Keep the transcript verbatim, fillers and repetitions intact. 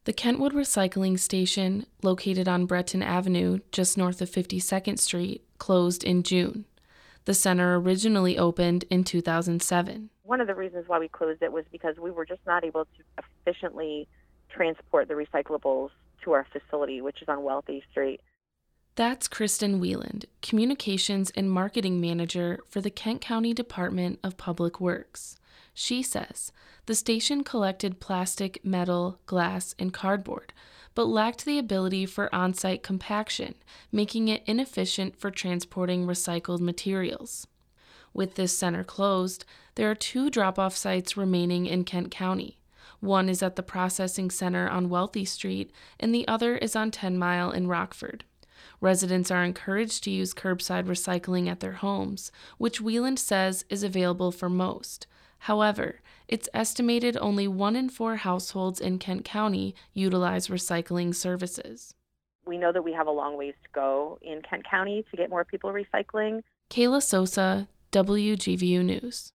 The Kentwood Recycling Station, located on Breton Avenue, just north of fifty-second Street, closed in June. The center originally opened in two thousand seven. One of the reasons why we closed it was because we were just not able to efficiently transport the recyclables to our facility, which is on Wealthy Street. That's Kristen Wieland, Communications and Marketing Manager for the Kent County Department of Public Works. She says the station collected plastic, metal, glass, and cardboard, but lacked the ability for on-site compaction, making it inefficient for transporting recycled materials. With this center closed, there are two drop-off sites remaining in Kent County. One is at the processing center on Wealthy Street, and the other is on ten Mile in Rockford. Residents are encouraged to use curbside recycling at their homes, which Wieland says is available for most. However, it's estimated only one in four households in Kent County utilize recycling services. We know that we have a long ways to go in Kent County to get more people recycling. Kayla Sosa, W G V U News.